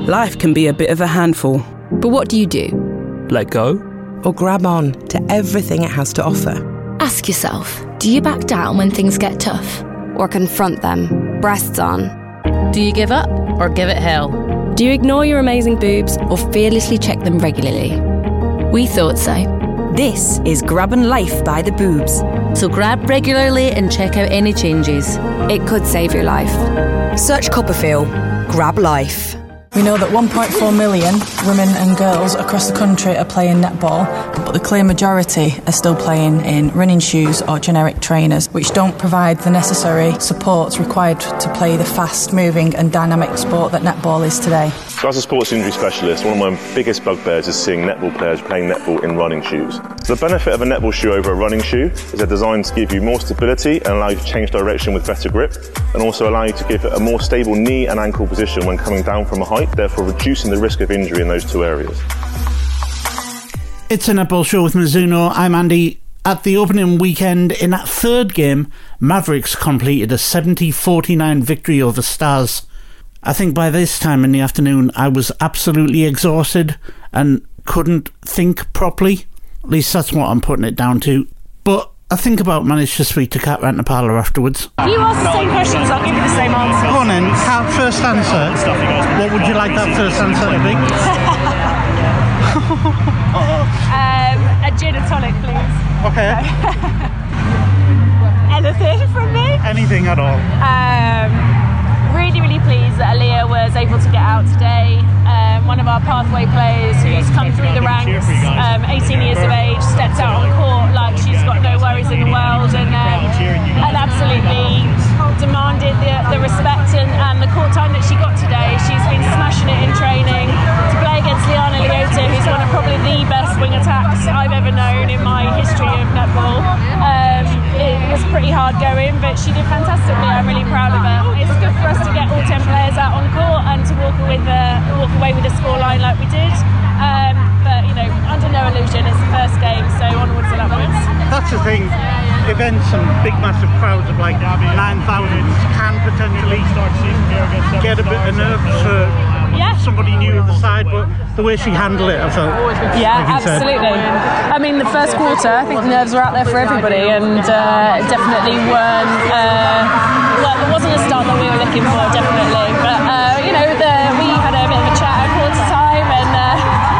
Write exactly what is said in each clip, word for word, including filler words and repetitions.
life can be a bit of a handful. But what do you do? Let go? Or grab on to everything it has to offer? Ask yourself, do you back down when things get tough? Or confront them, breasts on? Do you give up or give it hell? Do you ignore your amazing boobs or fearlessly check them regularly? We thought so. This is Grabbing Life by the Boobs. So grab regularly and check out any changes. It could save your life. Search Copperfield. Grab Life. We know that one point four million women and girls across the country are playing netball, but the clear majority are still playing in running shoes or generic trainers, which don't provide the necessary supports required to play the fast-moving and dynamic sport that netball is today. As a sports injury specialist, one of my biggest bugbears is seeing netball players playing netball in running shoes. The benefit of a netball shoe over a running shoe is they're designed to give you more stability and allow you to change direction with better grip, and also allow you to give it a more stable knee and ankle position when coming down from a height, therefore reducing the risk of injury in those two areas. It's a netball show with Mizuno. I'm Andy. At the opening weekend, in that third game, Mavericks completed a seventy forty-nine victory over Stars. I think by this time in the afternoon, I was absolutely exhausted and couldn't think properly. At least that's what I'm putting it down to. But I think about managed to speak to Kat Rantapala afterwards. If you ask the same questions, I'll give you the same answer. Go on then, Kat, first answer. What would you like that first answer to be? um, a gin and tonic, please. Okay. Anything from me? Anything at all. Um, really, really pleased that Aaliyah was able to get out today. Um, one of our pathway players who's come through the ranks, um, eighteen years of age, stepped out on court like she's got no worries in the world, and, um, and absolutely demanded the, the respect and, and the court time that she got today. She's been smashing it in training. To play against Liana Leota, who's one of probably the best wing attacks I've ever known in my history of netball, um, it was pretty hard going, but she did fantastically. I'm really proud of her. It's good for us to get all ten players out on court and to walk away with a, walk away with a scoreline like we did. Um, but, you know, under no illusion, it's the first game, so onwards and upwards. That's the thing. Events and big massive crowds of like nine thousand can potentially get a bit of nerves for yeah. somebody new at the side, but the way she handled it, I felt. Yeah, like absolutely. I mean, the first quarter, I think the nerves were out there for everybody, and uh, definitely weren't. Uh, well, it wasn't a start that we were looking for, definitely. But uh, you know, the, we had a bit of a chat at quarter time, and uh,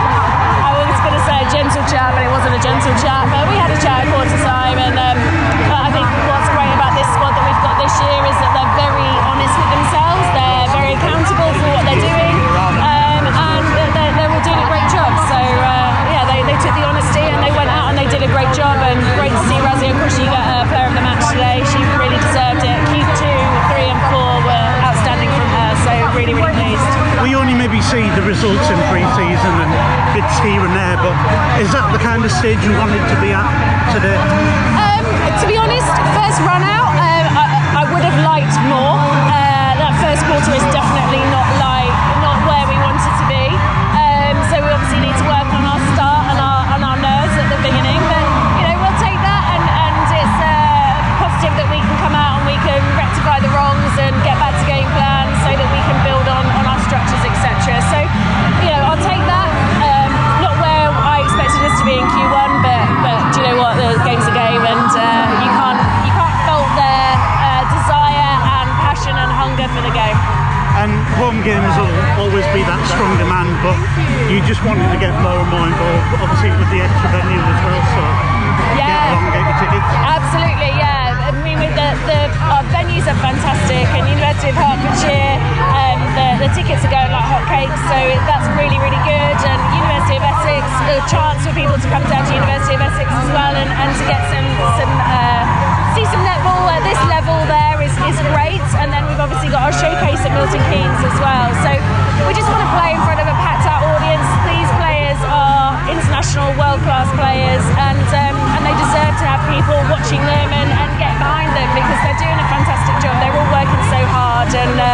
I was going to say a gentle chat, but it wasn't a gentle chat. But we had a chat at quarter time, and um, I think what's great about this squad that we've got this year is that they're very honest with themselves. They're very accountable for what they're doing, um, and they're, they're all doing a great job. So uh, yeah, they, they took the honesty and they went out and they did a great job. And great to see Razia Kushi get a player of the match today. She really deserved it. Q two, three, and four were outstanding from her. So really, really pleased. We only maybe see the results in pre-season and bits here and there, but is that the kind of stage you wanted to be at today? Um, to be honest, first run out, um, I, I would have liked more. Uh, that first quarter is definitely not like not where we wanted to be. Um, so we obviously need to work on our start and our on our nerves at the beginning. But you know, we'll take that, and, and it's uh, positive that we can come out and we can rectify the wrongs and get back to game plan so that we can build on, on our structures, et cetera. So you know, I'll take that. Um, not where I expected us to be in Q one, but but do you know what? The game's a game, and uh, you can't you can't fault their uh, desire and passion and hunger for the game. And home games will always be that strong demand, but you just wanted to get more and more involved, obviously with the extra venue as well, so yeah. get along and get your tickets. Absolutely, yeah. I mean, with the, the our venues are fantastic, and University of Hertfordshire, um, the, the tickets are going like hotcakes, so that's really, really good. And University of Essex, a chance for people to come down to University of Essex as well, and, and to get some some uh, see some netball at this level there is, is great. And then we've obviously got our showcase at Milton Keynes as well. So we just want to play in front of a packed out audience. These players are international world-class players, and um, and they deserve to have people watching them and, and get behind them, because they're doing a fantastic job. They're all working so hard, and uh, we're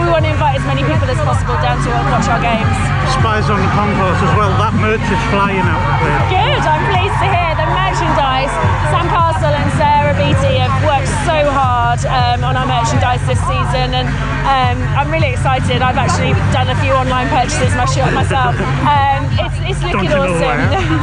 we want to invite as many people as possible down to watch our games. Spies on the concourse as well. That merch is flying out there. Good, I'm pleased to hear the merchandise. Sam Castle and Sarah Beattie have worked so hard um, on our merchandise this season, and um, I'm really excited. I've actually done a few online purchases myself. Um, it's, it's looking awesome.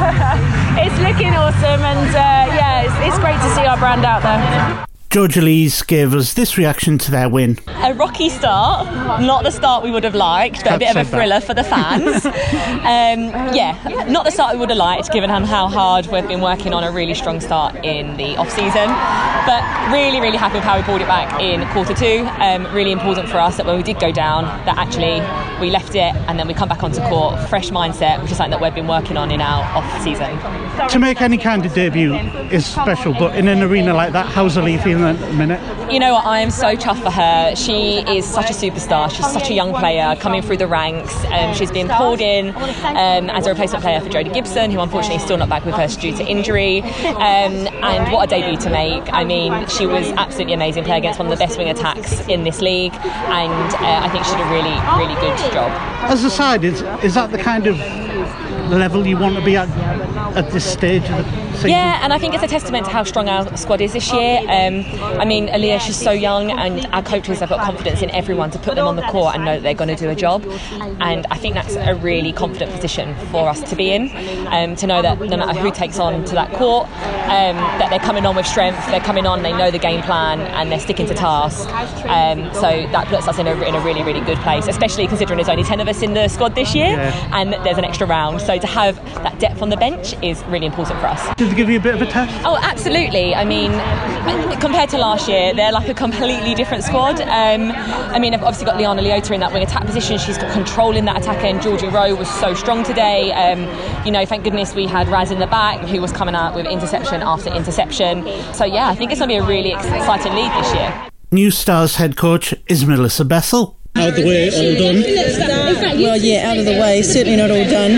It's looking awesome, and uh, yeah, it's, it's great to see our brand out there. Georgia Lees gave us this reaction to their win. A rocky start, not the start we would have liked, but a bit of a thriller for the fans. um, yeah, not the start we would have liked, given how hard we've been working on a really strong start in the off-season. But really, really happy with how we pulled it back in quarter two. Um, really important for us that when we did go down, that actually we left it and then we come back onto court, fresh mindset, which is something that we've been working on in our off-season. To make any kind of debut is special, but in an arena like that, how's Ali feeling at the minute? You know what, I am so chuffed for her. She is such a superstar. She's such a young player coming through the ranks. Um, she's been pulled in um, as a replacement player for Jodie Gibson, who unfortunately is still not back with us due to injury. Um, and what a debut to make. I mean, she was absolutely amazing, play against one of the best wing attacks in this league, and uh, I think she did a really, really good job. As a side, is, is that the kind of level you want to be at at this stage of the season? Yeah, and I think it's a testament to how strong our squad is this year. Um, I mean, Aaliyah, she's so young, and our coaches have got confidence in everyone to put them on the court and know that they're going to do a job. And I think that's a really confident position for us to be in, um, to know that no matter who takes on to that court, um, that they're coming on with strength, they're coming on, they know the game plan, and they're sticking to task. Um, so that puts us in a, in a really, really good place, especially considering there's only ten of us in the squad this year, yeah. And there's an extra round. So to have that depth on the bench is really important for us. Did they give you a bit of a test? Oh, absolutely. I mean, compared to last year, they're like a completely different squad. Um, I mean, I've obviously got Liana Leota in that wing attack position. She's got control in that attack end. Georgie Rowe was so strong today. Um, you know, thank goodness we had Raz in the back, who was coming out with interception after interception. So yeah, I think it's going to be a really exciting league this year. New Stars head coach is Melissa Bessel. Out of the way, all done? Well, yeah, out of the way, certainly not all done.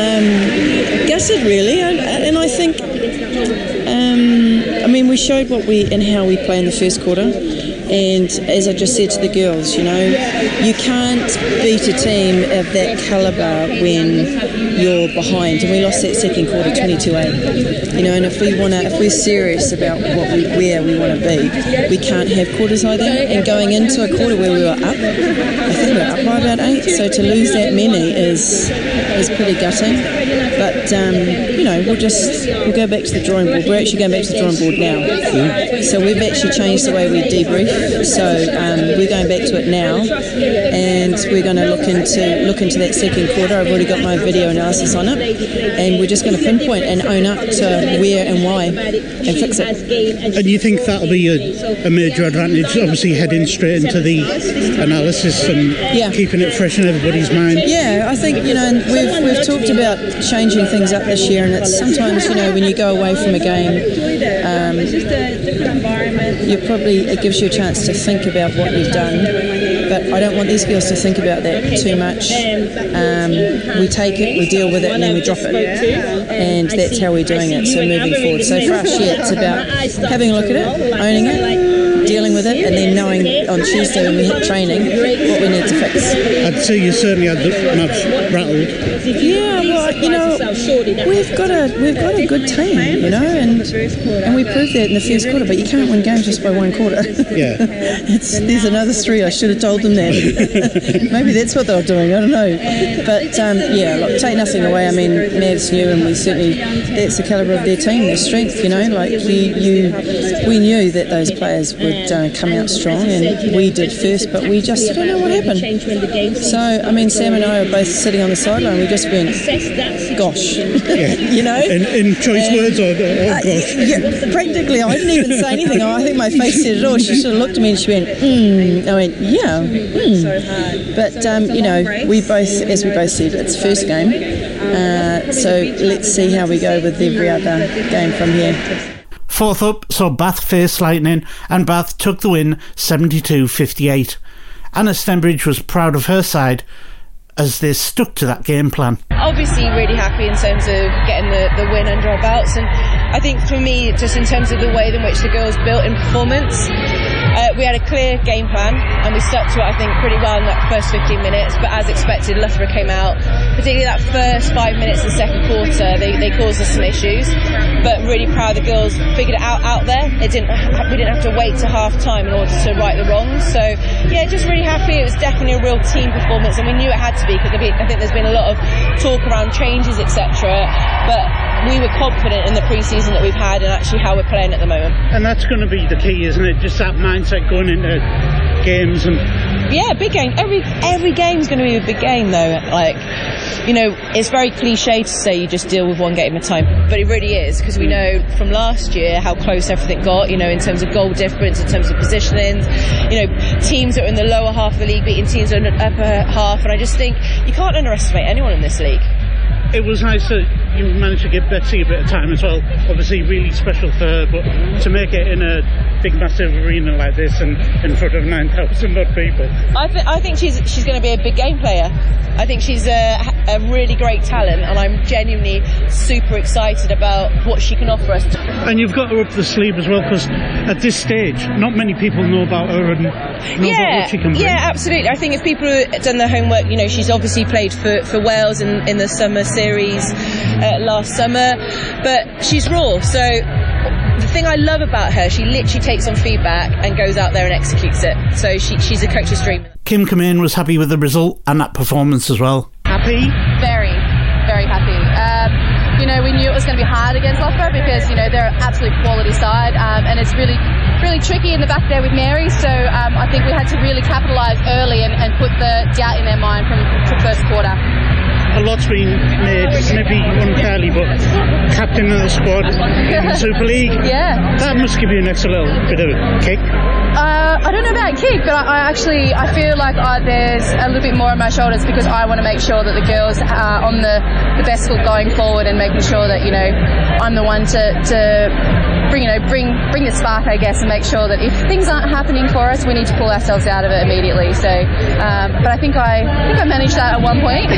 Um, gutted, really, and, and I think, um, I mean, we showed what we and how we play in the first quarter. And as I just said to the girls, you know, you can't beat a team of that calibre when you're behind. And we lost that second quarter twenty-two eight. You know, and if we want to, if we're serious about what we, where we want to be, we can't have quarters like that. And going into a quarter where we were up, I think we were up by about eight. So to lose that many is is pretty gutting. But um, you know, we'll just we'll go back to the drawing board. We're actually going back to the drawing board now. Yeah. So we've actually changed the way we debrief. So um, we're going back to it now, and we're going to look into look into that second quarter. I've already got my video analysis on it, and we're just going to pinpoint and own up to where and why and fix it. And you think that'll be a, a major advantage, obviously heading straight into the analysis and yeah. keeping it fresh in everybody's mind? Yeah, I think, you know, we've we've talked about changing things up this year, and it's sometimes, you know, when you go away from a game, um, you probably it gives you a chance to think about what you've done, but I don't want these girls to think about that too much. Um, we take it, we deal with it, and then we drop it, and that's how we're doing it. So moving forward, so for us, yeah, it's about having a look at it, owning it, dealing with it, and then knowing on Tuesday when we hit training what we need to fix. I'd say you certainly had the match rattled. Yeah, well, you know, we've got a we've got a good team, you know, and and we proved that in the first quarter. But you can't win games just by one quarter. Yeah, it's there's another three. I should have told them that. Maybe that's what they were doing. I don't know. But um, yeah, look, take nothing away. I mean, Mavs knew, and we certainly that's the calibre of their team, their strength. You know, like you, you we knew that those players would uh, come out strong, and we did first, but we just don't know what happened. So I mean, Sam and I are both sitting on the sideline. We just went, gosh, yeah. You know, in, in choice and, words or, or uh, gosh. Yeah, practically. I didn't even say anything. I think my face said it all. She sort of looked at me and she went, hmm. I went, yeah, hmm. But um, you know, we both, as we both said, it's first game. Uh, so let's see how we go with every other game from here. Fourth up saw Bath face Lightning, and Bath took the win seventy-two fifty-eight. Anna Stenbridge was proud of her side as they stuck to that game plan. Obviously really happy in terms of getting the, the win under our belts, and I think for me, just in terms of the way in which the girls built in performance, Uh, we had a clear game plan and we stuck to it, I think, pretty well in that first fifteen minutes, but as expected, Loughborough came out, particularly that first five minutes of the second quarter, they, they caused us some issues, but really proud the girls figured it out out there. It didn't, we didn't have to wait to half time in order to right the wrongs, so yeah, just really happy. It was definitely a real team performance and we knew it had to be, because I think there's been a lot of talk around changes, et cetera, but we were confident in the pre-season that we've had and actually how we're playing at the moment. And that's going to be the key, isn't it? Just that mindset going into games. And yeah, big game. Every every game's going to be a big game, though. Like, you know, it's very cliche to say you just deal with one game at a time, but it really is, because we know from last year how close everything got, you know, in terms of goal difference, in terms of positionings, you know, teams that are in the lower half of the league beating teams that are in the upper half, and I just think you can't underestimate anyone in this league. It was nice that you managed to give Betsy a bit of time as well. Obviously really special for her, but to make it in a big massive arena like this and in front of nine thousand odd people. I, th- I think she's she's going to be a big game player. I think she's a, a really great talent, and I'm genuinely super excited about what she can offer us. And you've got her up the sleeve as well, because at this stage not many people know about her and know yeah, about what she can bring. Yeah, absolutely. I think if people have done their homework, you know, she's obviously played for, for Wales in, in the summer series uh, last summer, but she's raw, so the thing I love about her, she literally takes on feedback and goes out there and executes it, so she, she's a coach's dream. Kim Cummane was happy with the result and that performance as well. Happy? Very, very happy. Um, you know, we knew it was going to be hard against Loughborough because, you know, they're an absolute quality side, um, and it's really really tricky in the back there with Mary, so um, I think we had to really capitalise early and, and put the doubt in their mind from the first quarter. A lot's been made, maybe unfairly, but captain of the squad in the Super League. Yeah. That must give you an extra little bit of a kick. Uh, I don't know about kick, but I, I actually I feel like I, there's a little bit more on my shoulders because I want to make sure that the girls are on the, the best foot going forward and making sure that, you know, I'm the one to, to bring, you know, bring bring the spark, I guess, and make sure that if things aren't happening for us, we need to pull ourselves out of it immediately. So, um, but I think I, I think I managed that at one point.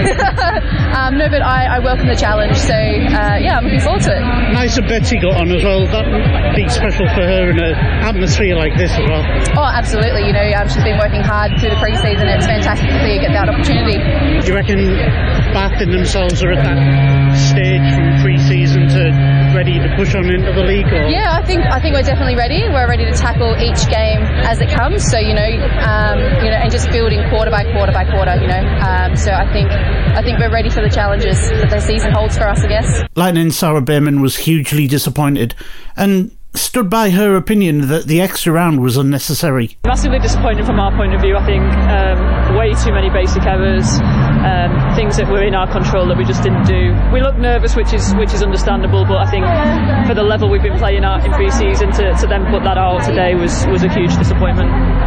Um, no, but I, I welcome the challenge, so uh, yeah, I'm looking forward to it. Nice that Betsy got on as well. That would be special for her in an atmosphere like this as well. Oh, absolutely. You know, um, she's been working hard through the pre-season, and it's fantastic to see her get that opportunity. Do you reckon Bath and themselves are at that stage from pre-season to ready to push on into the league? Or? Yeah, I think I think we're definitely ready. We're ready to tackle each game as it comes. So you know, um, you know, and just building quarter by quarter by quarter. You know, um, so I think I think we're ready for the challenges that the season holds for us, I guess. Lightning Sarah Behrman was hugely disappointed and stood by her opinion that the extra round was unnecessary. Massively disappointed from our point of view. I think um, way too many basic errors, um, things that were in our control that we just didn't do. We look nervous, which is which is understandable, but I think for the level we've been playing at in pre-season, to, to then put that out today was, was a huge disappointment.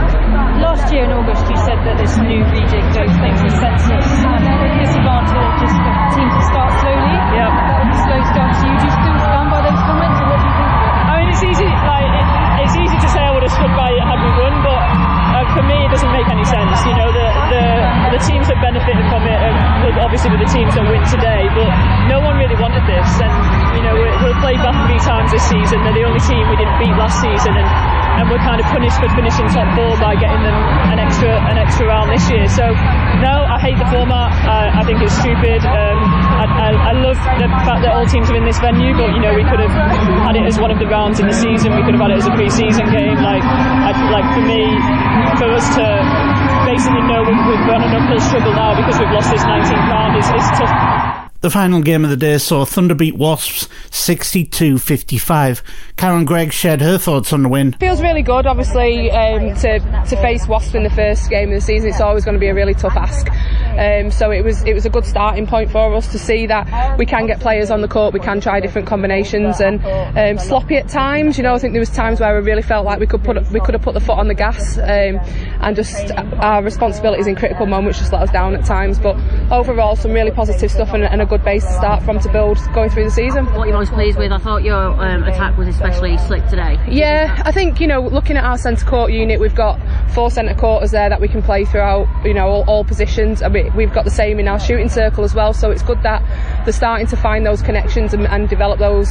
Last year in August you said that this new rejig goes things with sets of disadvantage just for teams to start slowly. Yeah. That would be slow start to you. Do you still stand by those comments, or what do you think? I mean, it's easy, like, it, it's easy to say I would have stood by it had we won, but uh, for me it doesn't make any sense. You know, the the, the teams that benefited from it uh, would obviously be the teams that win today, but no one really wanted this, and you know, we, we've played Bath three times this season. They're the only team we didn't beat last season, and and we're kind of punished for finishing top four by getting them an extra an extra round this year. So no, I hate the format. I, I think it's stupid. Um, I, I, I love the fact that all teams are in this venue, but you know, we could have had it as one of the rounds in the season. We could have had it as a pre-season game. Like, I, like for me, for us to basically know we're, we're on an uphill struggle now because we've lost this nineteenth round is is tough. The final game of the day saw Thunder beat Wasps sixty-two fifty-five. Karen Gregg shared her thoughts on the win. Feels really good, obviously, um, to to face Wasps in the first game of the season. It's always going to be a really tough ask. Um, so it was it was a good starting point for us to see that we can get players on the court, we can try different combinations, and um, sloppy at times. You know, I think there was times where we really felt like we could put we could have put the foot on the gas, um, and just our responsibilities in critical moments just let us down at times. But overall, some really positive stuff and, and a good base to start from to build going through the season. What you're most pleased with? I thought your um, attack was especially slick today. Yeah, I think, you know, looking at our centre court unit, we've got four centre quarters there that we can play throughout, you know, all, all positions. I mean, we've got the same in our shooting circle as well, so it's good that they're starting to find those connections and, and develop those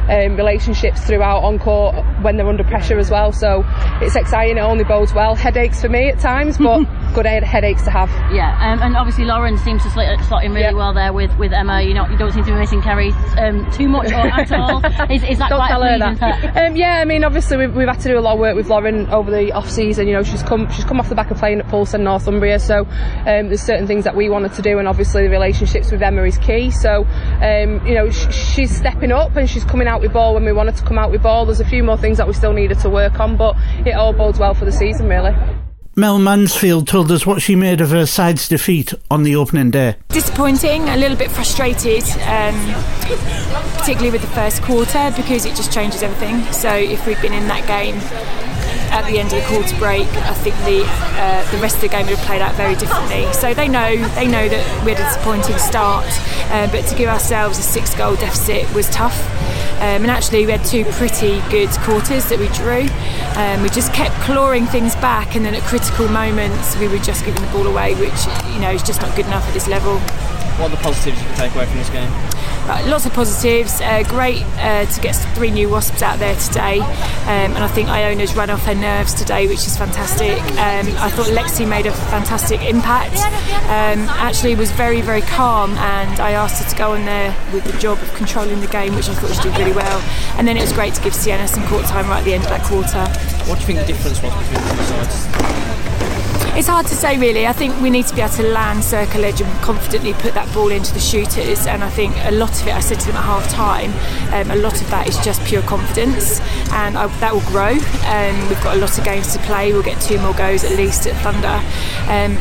um, relationships throughout on court when they're under pressure as well. So it's exciting. It only bodes well. Headaches for me at times, but good head- headaches to have. Yeah, um, and obviously Lauren seems to slot, slot in really yeah. well there with, with Emma. You know, you don't seem to be missing Kerry um, too much or at all. Is, is that don't quite tell a her that. Um, yeah, I mean, obviously we've, we've had to do a lot of work with Lauren over the off season. You know, she's come she's come off the back of playing at Pulse and Northumbria, so um, there's certain things that we wanted to do, and obviously the relationships with Emma is key. So um, you know, sh- she's stepping up and she's coming out with ball when we wanted to come out with ball. There's a few more things that we still needed to work on, but it all bodes well for the season, really. Mel Mansfield told us what she made of her side's defeat on the opening day. Disappointing, a little bit frustrated, um, particularly with the first quarter, because it just changes everything. So if we'd been in that game at the end of the quarter break, I think the uh, the rest of the game would have played out very differently. So they know they know that we had a disappointing start, uh, but to give ourselves a six goal deficit was tough. Um, and actually we had two pretty good quarters that we drew. Um, we just kept clawing things back, and then at critical moments we were just giving the ball away, which, you know, is just not good enough at this level. What are the positives you can take away from this game? Uh, lots of positives. Uh, great uh, to get three new Wasps out there today, um, and I think Iona's run off her nerves today, which is fantastic. Um, I thought Lexi made a fantastic impact. Um, actually was very, very calm, and I asked her to go on there with the job of controlling the game, which I thought she did really well. And then it was great to give Sienna some court time right at the end of that quarter. What do you think the difference was between the two sides? It's hard to say, really. I think we need to be able to land circle edge and confidently put that ball into the shooters, and I think a lot of it, I said to them at half time, um, a lot of that is just pure confidence, and I, that will grow. Um, we've got a lot of games to play. We'll get two more goes at least at Thunder. Um,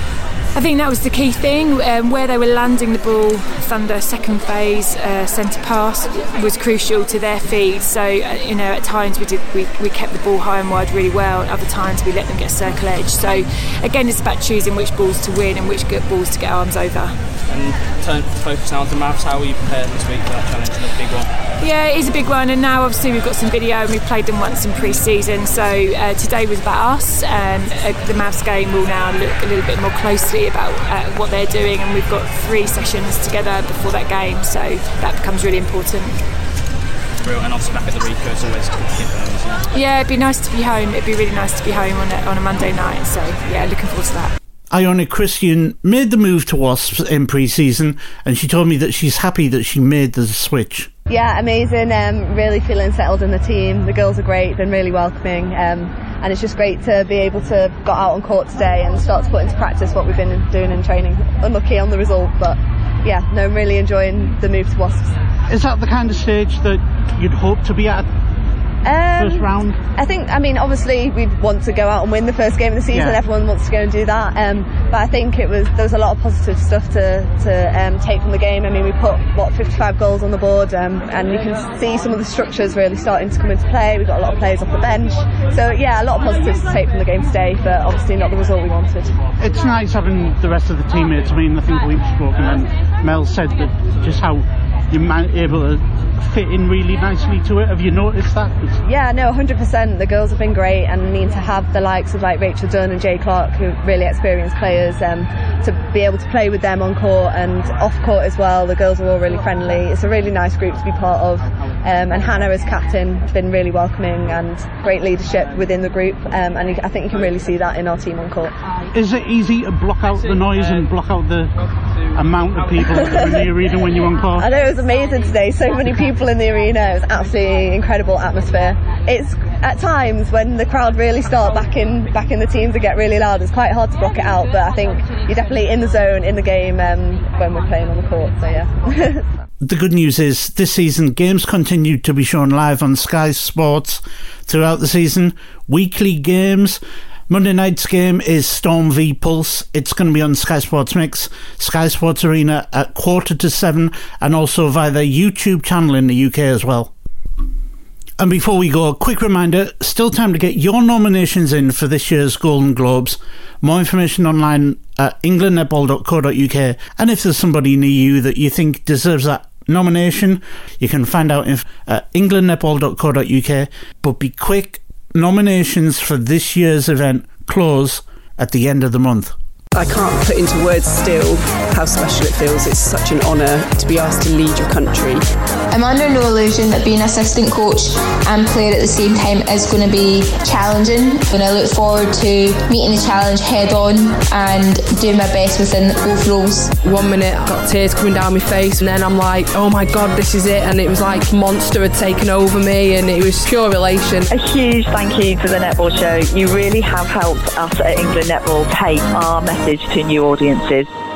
I think that was the key thing. Um, where they were landing the ball, Thunder second phase uh, centre pass was crucial to their feed. So uh, you know, at times we did we, we kept the ball high and wide really well, and other times we let them get circle edge. So again, it's about choosing which balls to win and which good balls to get arms over. And turn focus now on the Mavs. How are you prepared this week for that challenge? The big one. Yeah, it is a big one, and now obviously we've got some video and we've played them once in pre-season. So uh, today was about us. Um, uh, the Mavs game will now look a little bit more closely about uh, what they're doing, and we've got three sessions together before that game, so that becomes really important. Real, and obviously back at the Rico, it's always good to get home, isn't it? Yeah, it'd be nice to be home. It'd be really nice to be home on a, on a Monday night. So yeah, looking forward to that. Iona Christian made the move to Wasps in pre-season, and she told me that she's happy that she made the switch. Yeah, amazing. Um, really feeling settled in the team. The girls are great, been really welcoming, um, and it's just great to be able to go out on court today and start to put into practice what we've been doing in training. Unlucky on the result, but yeah, no, I'm really enjoying the move to Wasps. Is that the kind of stage that you'd hope to be at? Um, first round? I think, I mean, obviously we'd want to go out and win the first game of the season. Yeah. Everyone wants to go and do that. Um, but I think it was there was a lot of positive stuff to, to um, take from the game. I mean, we put, what, fifty-five goals on the board, um, and you can see some of the structures really starting to come into play. We've got a lot of players off the bench. So, yeah, a lot of positives to take from the game today, but obviously not the result we wanted. It's nice having the rest of the teammates. I mean, I think we've spoken, and Mel said that just how you're able to fit in really nicely to it. Have you noticed that? Yeah, no, one hundred percent. The girls have been great, and I mean, to have the likes of like Rachel Dunn and Jay Clark, who are really experienced players, um, to be able to play with them on court and off court as well. The girls are all really friendly. It's a really nice group to be part of, um, and Hannah as captain has been really welcoming and great leadership within the group, um, and I think you can really see that in our team on court. Is it easy to block out the noise and block out the amount of people in the arena when you're on court? I know, it was amazing today. So many people in the arena. It was absolutely incredible atmosphere. It's at times when the crowd really start backing backing the teams and get really loud, it's quite hard to block it out, but I think you're definitely in the zone, in the game, um, when we're playing on the court, so yeah. The good news is this season games continue to be shown live on Sky Sports throughout the season. Weekly games. Monday night's game is Storm v Pulse. It's going to be on Sky Sports Mix, Sky Sports Arena at quarter to seven, and also via their YouTube channel in the U K as well. And before we go, a quick reminder, still time to get your nominations in for this year's Golden Globes. More information online at england netball dot co dot uk, and if there's somebody near you that you think deserves that nomination, you can find out at england netball dot co dot uk. But be quick, nominations for this year's event close at the end of the month. I can't put into words still how special it feels. It's such an honour to be asked to lead your country. I'm under no illusion that being assistant coach and player at the same time is going to be challenging, and I look forward to meeting the challenge head on and doing my best within both roles. One minute I got tears coming down my face, and then I'm like, oh my god, this is it, and it was like Monster had taken over me, and it was pure elation. A huge thank you to the Netball Show. You really have helped us at England Netball take our message to new audiences.